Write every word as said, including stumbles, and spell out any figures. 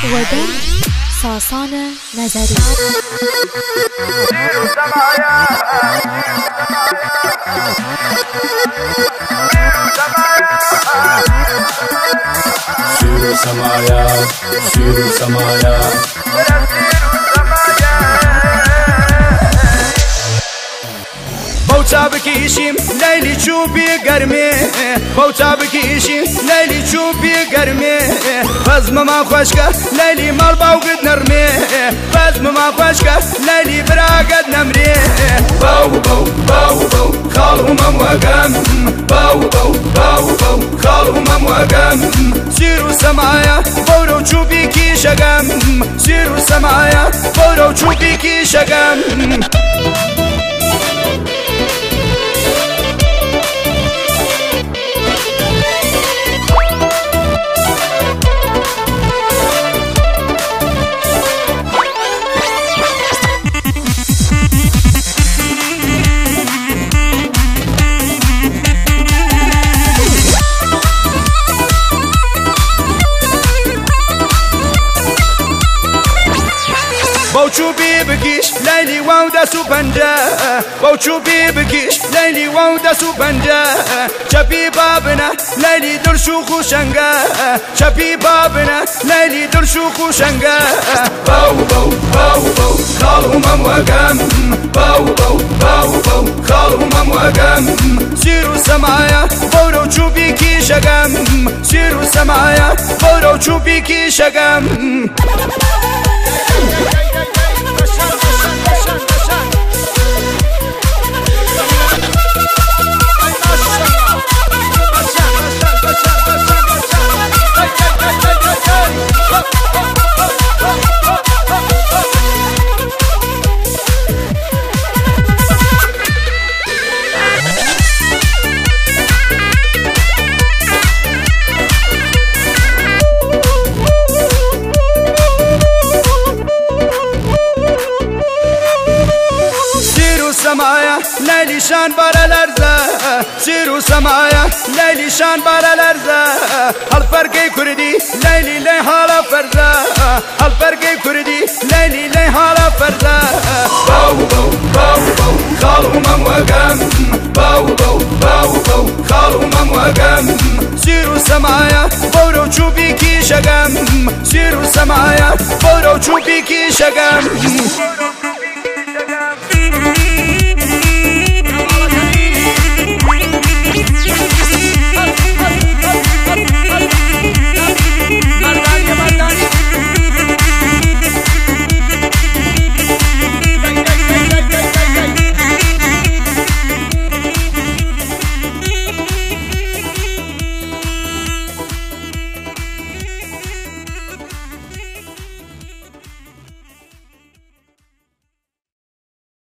ودن ساسان نظری شیرو سمایا شیرو سمایا بوچا بکیشیم لیلی چوبی گرمی بوچا بکیشیم لیلی چوبی گرمی بزم ما خوش که لیلی مال باوگد نرمی بزم ما خوش که لیلی براگد نمری باو باو باو باو خالو مموگم باو باو باو باو خالو مموگم سیرو سمایا برو چوبی کیشگم سیرو سمایا برو چوبی کیشگم بوچوبی بکیش لیلی واو دستو پنجه بوچوبی بکیش لیلی واو دستو پنجه چپی بابنا لیلی درشو خوشنگه چپی بابنا لیلی درشو خوشنگه باو باو باو باو خالو مموگم باو باو باو باو خالو مموگم سیرو سمایا برو چوبی کیشگم سیرو سمایا برو چوبی کیشگم سمایا لیلی شان بارا لرزه سیرو سمایا لیلی شان بارا لرزه هل فرقی کردی لیلی لی حالا فرزه هل فرقی کردی لیلی لی حالا فرزه باو باو باو باو خالو مموگم باو باو باو باو خالو مموگم سیرو سمایا برو چوبی کیشگم سیرو سمایا برو چوبی کیشگم